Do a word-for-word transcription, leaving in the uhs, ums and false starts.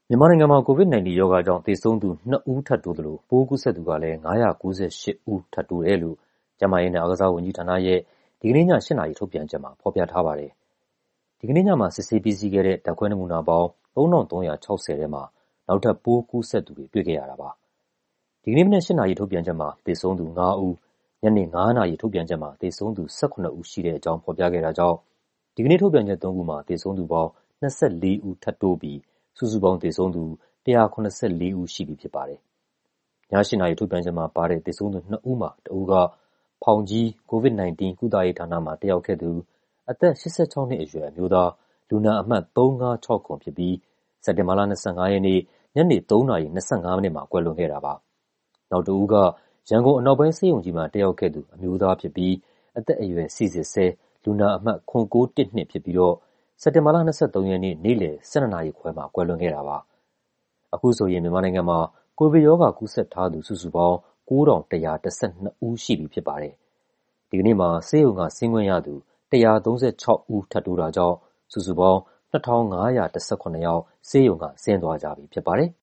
မြန်မာနိုင်ငံမှာ ကိုဗစ်-၁၉ ရောဂါကြောင့်သေဆုံးသူနှစ်ဦးထပ်တိုးသလို ပိုးကူးစက်သူကလည်း ၅၉၈ ဦးထပ်တိုးတယ်လို့ ကျန်းမာရေးနဲ့ အားကစားဝန်ကြီးဌာနရဲ့ ဒီကနေ့ည ၈ နာရီထုတ်ပြန်ချက်မှာ ဖော်ပြထားပါတယ်။ ဒီကနေ့ညမှာ စစ်ဆေးပြီးစီးခဲ့တဲ့ ဓာတ်ခွဲနမူနာပေါင်း ၃,၃၆၀ ထဲမှာ နောက်ထပ် ပိုးကူးစက်သူတွေ တွေ့ခဲ့ရတာပါ။ ဒီကနေ့မနက် ၈ နာရီထုတ်ပြန်ချက်မှာ သေဆုံးသူ ငါးဦး၊ ညနေ ၅ နာရီထုတ်ပြန်ချက်မှာ သေဆုံးသူ ၁၇ ဦးရှိတဲ့အကြောင်း ဖော်ပြခဲ့တာကြောင့် ဒီကနေ့ထုတ်ပြန်ချက်သုံးခုမှာ သေဆုံးသူပေါင်း ၂၄ ဦးထပ်တိုးပြီး စုစုပေါင်းသေဆုံးသူ ၁၇၄ ဦးရှိပြီဖြစ်ပါတယ်။ ည ၈ နာရီထုတ်ပြန်ချက်မှာပါတဲ့ သေဆုံးသူနှစ်ဦးမှာ တစ်ဦးက ဖောင်ကြီး ကိုဗစ်-၁၉ ကုသရေးဌာနမှာ တက်ရောက်ခဲ့သူ အသက် ၈၆ နှစ်အရွယ် အမျိုးသား လူနာအမှတ် သုံး၅၆၇ ဖြစ်ပြီး စက်တင်ဘာလ ၂၅ ရက်နေ့ ညနေ ၃ နာရီ ၂၅ မိနစ်မှာ ကွယ်လွန်ခဲ့တာပါ။ နောက်တစ်ဦးက ရန်ကုန်အနောက်ပိုင်းဆေးရုံကြီးမှာ တက်ရောက်ခဲ့သူ အမျိုးသားဖြစ်ပြီး အသက်အရွယ် စိစစ်ဆဲ လူနာအမှတ် ၇၉၁၂ ဖြစ်ပြီးတော့ စက်တင်ဘာလ ၂၃ ရက်နေ့ နေ့လည် ၁၂ နာရီခွဲမှာ ကွယ်လွန်ခဲ့တာပါ။ အခုဆိုရင် မြန်မာနိုင်ငံမှာ ကိုဗစ်ရောဂါကူးစက်ထားသူ စုစုပေါင်း ၉,၁၁၂ ဦးရှိပြီဖြစ်ပါတယ်။ ဒီကနေ့မှာ ဆေးရုံကဆင်းခွင့်ရသူ ၁၃၆ ဦးထပ်တိုးတာကြောင့် စုစုပေါင်း ၂,၅၁၇ ယောက် ဆေးရုံကဆင်းသွားကြပြီဖြစ်ပါတယ်